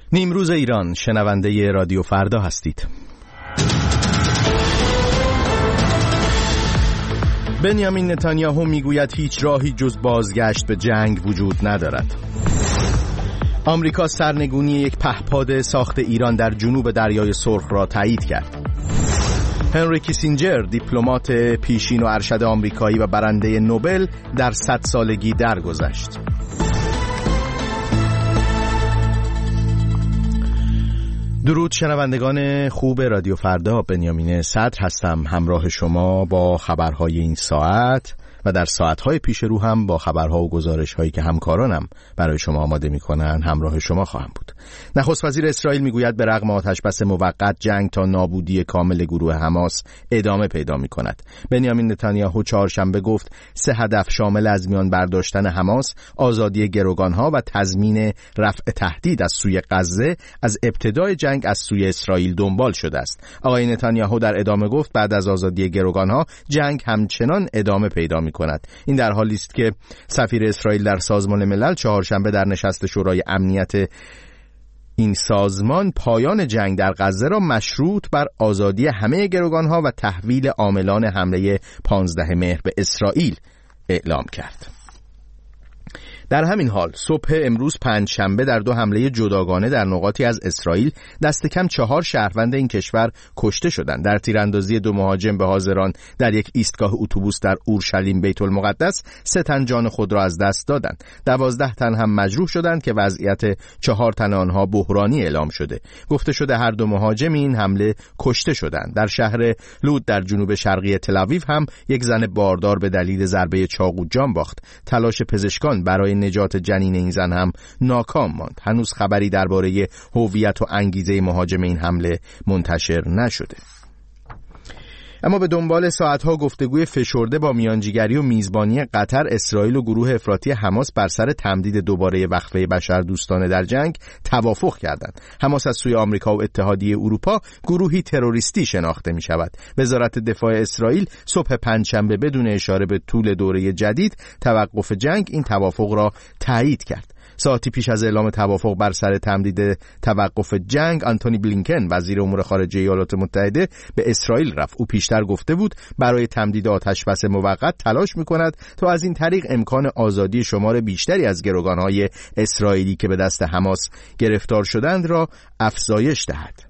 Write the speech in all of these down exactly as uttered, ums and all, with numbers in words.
نیمروز ایران، شنونده رادیو فردا هستید. بنیامین نتانیاهو میگوید هیچ راهی جز بازگشت به جنگ وجود ندارد. آمریکا سرنگونی یک پهپاد ساخت ایران در جنوب دریای سرخ را تایید کرد. هنری کیسینجر، دیپلمات پیشین و ارشد آمریکایی و برنده نوبل، در صد سالگی درگذشت. درود شنوندگان خوب رادیو فردا، بنیامین صدر هستم، همراه شما با خبرهای این ساعت و در ساعتهای پیش رو هم با خبرها و گزارش‌هایی که همکارانم برای شما آماده می‌کنند همراه شما خواهم بود. نخست وزیر اسرائیل میگوید به رغم آتشبس موقت جنگ تا نابودی کامل گروه حماس ادامه پیدا می‌کند. بنیامین نتانیاهو چهارشنبه گفت سه هدف شامل از میان برداشتن حماس، آزادی گروگان‌ها و تضمین رفع تهدید از سوی غزه از ابتدای جنگ از سوی اسرائیل دنبال شده است. آقای نتانیاهو در ادامه گفت بعد از آزادی گروگان‌ها جنگ همچنان ادامه پیدا می‌کند. این در حالی است که سفیر اسرائیل در سازمان ملل چهارشنبه در نشست شورای امنیت این سازمان پایان جنگ در غزه را مشروط بر آزادی همه گروگان‌ها و تحویل عاملان حمله پانزده مهر به اسرائیل اعلام کرد. در همین حال صبح امروز پنجشنبه در دو حمله جداگانه در نقاطی از اسرائیل دست کم چهار شهروند این کشور کشته شدند. در تیراندازی دو مهاجم به حاضران در یک ایستگاه اتوبوس در اورشلیم بیت المقدس سه تن جان خود را از دست دادند. دوازده تن هم مجروح شدند که وضعیت چهار تن آنها بحرانی اعلام شده. گفته شده هر دو مهاجم این حمله کشته شدند. در شهر لود در جنوب شرقی تل‌آویو هم یک زن باردار به دلیل ضربه چاقو جان باخت. تلاش پزشکان برای نجات جنین این زن هم ناکام ماند. هنوز خبری درباره هویت و انگیزه مهاجم این حمله منتشر نشده. اما به دنبال ساعتها گفتگوی فشرده با میانجیگری و میزبانی قطر، اسرائیل و گروه افراطی حماس بر سر تمدید دوباره وقفه بشردوستانه در جنگ توافق کردند. حماس از سوی آمریکا و اتحادیه اروپا گروهی تروریستی شناخته می شود. وزارت دفاع اسرائیل صبح پنجشنبه بدون اشاره به طول دوره جدید توقف جنگ این توافق را تایید کرد. ساعتی پیش از اعلام توافق بر سر تمدید توقف جنگ، آنتونی بلینکن وزیر امور خارجه ایالات متحده به اسرائیل رفت. او پیشتر گفته بود برای تمدید آتشبس موقت تلاش می‌کند تا از این طریق امکان آزادی شمار بیشتری از گروگان‌های اسرائیلی که به دست حماس گرفتار شدند را افزایش دهد.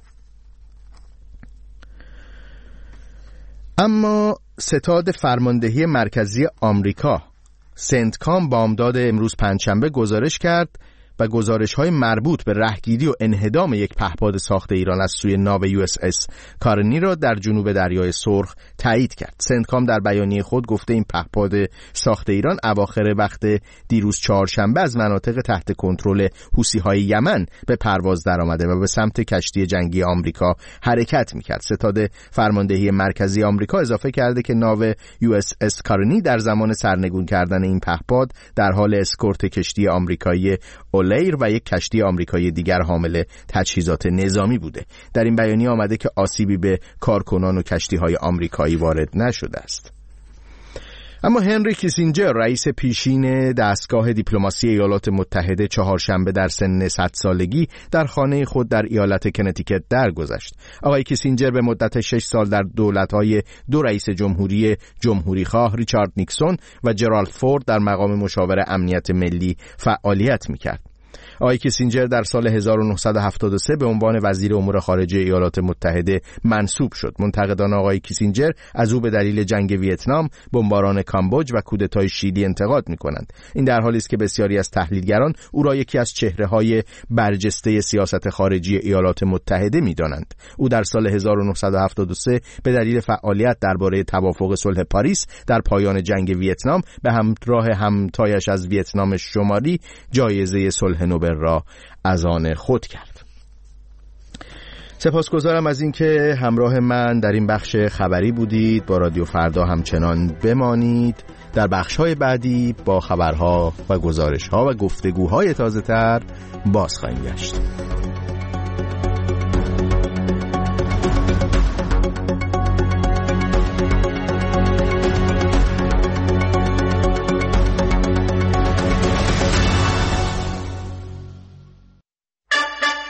اما ستاد فرماندهی مرکزی آمریکا سنتکام بامداد امروز پنجشنبه گزارش کرد و گزارش‌های مربوط به رهگیری و انهدام یک پهپاد ساخت ایران از سوی ناو یو اس اس کارنی را در جنوب دریای سرخ تایید کرد. سنتکام در بیانیه خود گفته این پهپاد ساخت ایران اواخر وقت دیروز چهارشنبه از مناطق تحت کنترل حوثی‌های یمن به پرواز درآمده و به سمت کشتی جنگی آمریکا حرکت می‌کرد. ستاد فرماندهی مرکزی آمریکا اضافه کرده که ناو یو اس اس کارنی در زمان سرنگون کردن این پهپاد در حال اسکورت کشتی آمریکایی اولیر و یک کشتی آمریکایی دیگر حامل تجهیزات نظامی بوده. در این بیانیه آمده که آسیبی به کارکنان و کشتی‌های آمریکایی وارد نشده است. اما هنری کیسینجر، رئیس پیشین دستگاه دیپلماسی ایالات متحده، چهارشنبه در سن صد سالگی در خانه خود در ایالت کنتیکت درگذشت. آقای کیسینجر به مدت شش سال در دولت‌های دو رئیس جمهوری جمهوری‌خواه ریچارد نیکسون و جرالد فورد در مقام مشاور امنیت ملی فعالیت می‌کرد. آقای کیسینجر در سال هزار و نهصد و هفتاد و سه به عنوان وزیر امور خارجه ایالات متحده منصوب شد. منتقدان آقای کیسینجر از او به دلیل جنگ ویتنام، بمباران کامبوج و کودتای شیلی انتقاد می‌کنند. این در حالی است که بسیاری از تحلیلگران او را یکی از چهره‌های برجسته سیاست خارجی ایالات متحده می‌دانند. او در سال هزار و نهصد و هفتاد و سه به دلیل فعالیت درباره توافق صلح پاریس در پایان جنگ ویتنام به همراه همتایش از ویتنام شمالی جایزه صلح نوبل را از آن خود کرد. سپاسگزارم از اینکه همراه من در این بخش خبری بودید. با رادیو فردا همچنان بمانید. در بخش‌های بعدی با خبرها و گزارش‌ها و گفتگوهای تازه‌تر باز خواهیم گشت.